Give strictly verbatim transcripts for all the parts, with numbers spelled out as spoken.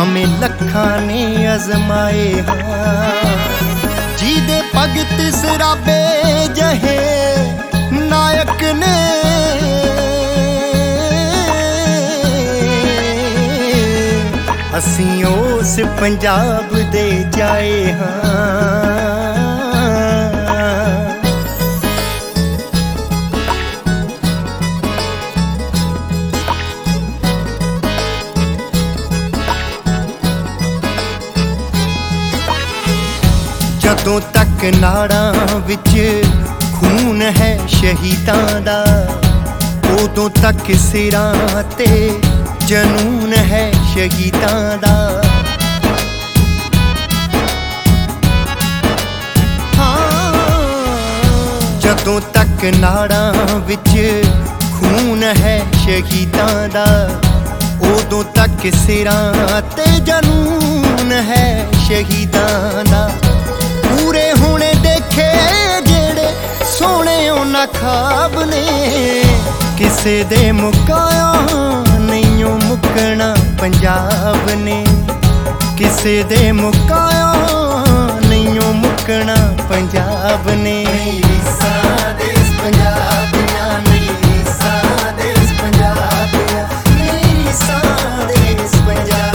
भावें लखां ने अजमाए हाँ जिहदे भगत सराबे जहे नायक ने असीं उस पंजाब दे जाए हाँ। जदों तक नाड़ां विच खून है शहीदां दा उदों तक सिरां ते जनून है शहीदां दा। हाँ जदों तक नाड़ां विच खून है शहीदां दा उदों तक सिरां ते जनून है शहीदां दा। पूरे होने देखे जेड़े सोने उन्हां ख्वाब ने किसे दे मुकाया नहीं मुकना पंजाब ने किसे दे मुकाया नहीं मुकना पंजाब ने। सादेस पंजाबियां मेरी सादेस पंजाबियां मेरी सादेस पंजाबियां।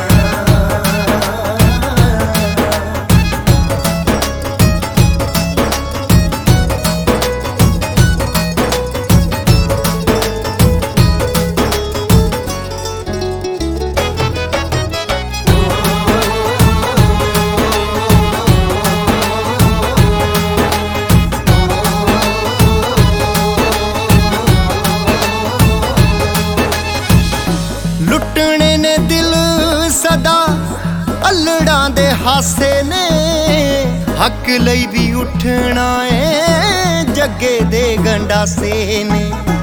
लुटने ने दिल सदा अल्लड़ां दे हासे ने हक लई भी उठना है जगे दे गंडासे ने।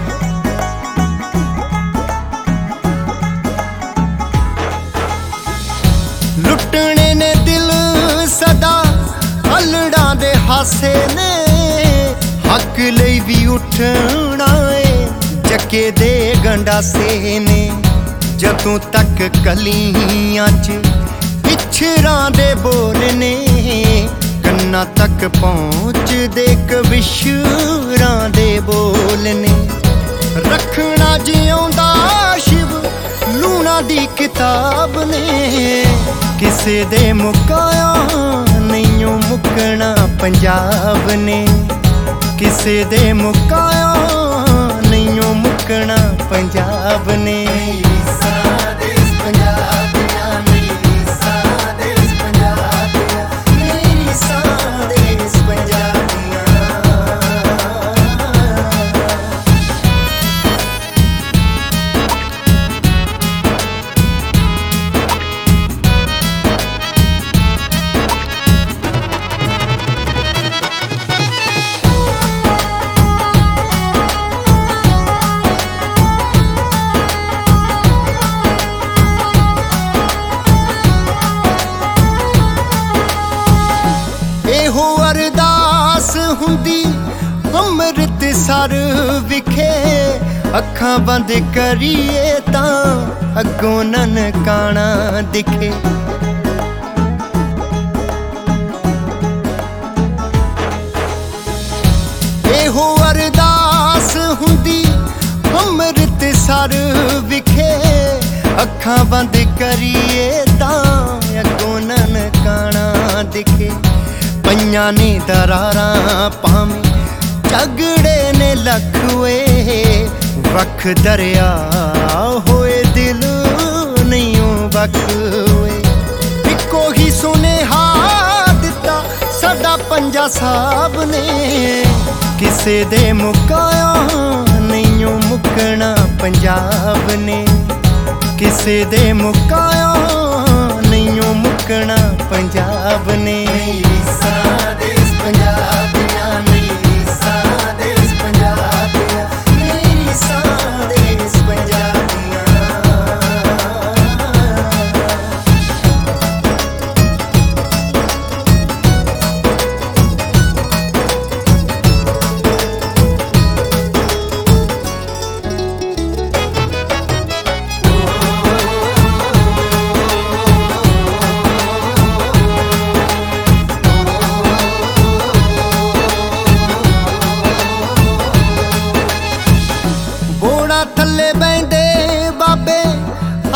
लुटने ने दिल सदा अल्लड़ां दे हासे ने हक लई भी उठना है जगे दे गंडासे ने। जदों तक कलियां च पिछरां दे बोल ने कन्ना तक पहुँच दे कविशरां दे बोल ने। रखना जिउंदा शिव लूणा दी किताब ने किसे दे मुकाया नहीं मुकना पंजाब ने किसे दे मुकाया नहीं मुकना पंजाब ने। सादेस पंजाबियां मेरी सादेस पंजाबियां मेरी सादेस पंजाबियां। एहो अरदास हुंदी अमृतसर विखे अखां बंद करिए तां अगों ननकाना दिखे। एहो अरदास हुंदी अमृतसर विखे अखां बंद करिए तां अगों ननकाना दिखे। पईयां ने दरारां पावें झगड़े ने लखवे वख दरिया होए दिल नहीं बखवे। इको ही सुनेहा दिता साडा पंजा साहब ने किसे दे मुकाया नहीं मुकना पंजाब ने किसे दे मुकाया नहीं मुकना पंजाब ने। सादेस पंजाबियां मेरी सादेस पंजाबियां मेरी सादेस पंजाबियां।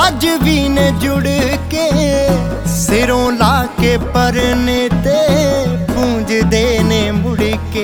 अज भी ने जुड़ के सिरों ला के परने ते पूंजदे ने मुड़ के।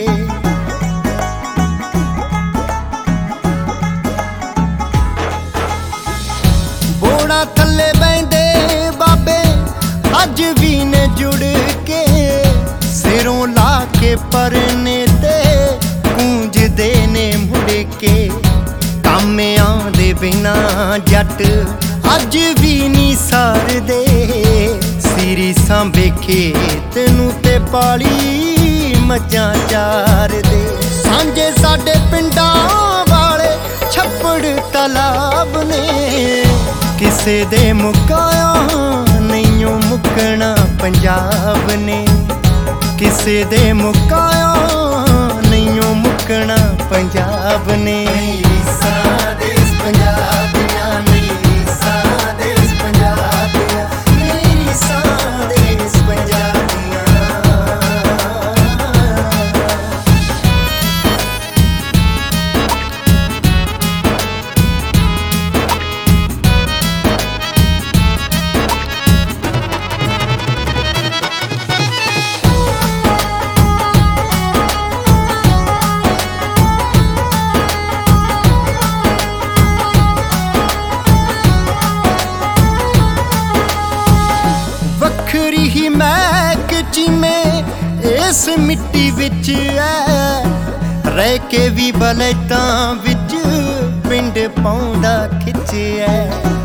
बोड़ा थल्ले बैंदे बाबे अज भी ने जुड़ के सिरों ला के परने ते पूंजदे ने मुड़ के। कामियां दे बिना जट अज भी नी सारदे सिरी सांभे खेत नूं ते पाली मझां चारदे। सांझे साडे पिंडां वाले छप्पड़ तालाब ने किसे दे मुकाया नहीं मुकना पंजाब ने। किसे दे मुकाया नहीं मुकना पंजाब ने। वखरी ही महक जिमें इस मिट्टी विच है रह के भी बलैतां विच पिंड पाउंदा खिच है।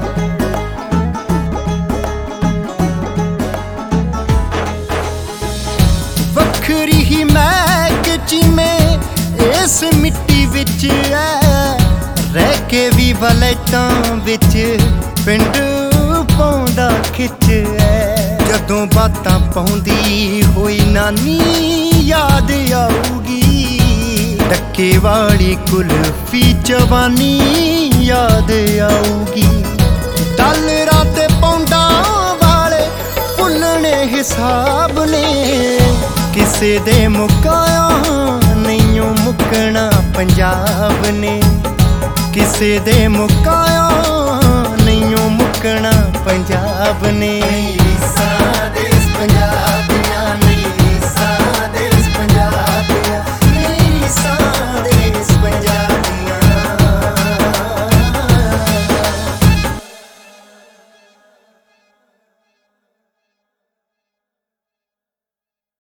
वखरी ही महक जिमें इस मिट्टी विच है रह के भी बलैतां विच पिंड पाउंदा खिच है। जदों बातां पाउंदी होई नानी याद आऊगी डक्के वाली कुल्फी जवानी याद आऊगी। डॉलरां ते पौंडां वाले भुल्लने हिसाब ने किसे दे मुकाया नहीं मुकना पंजाब ने। किसे दे मुकाया नहीं मुकना पंजाब ने।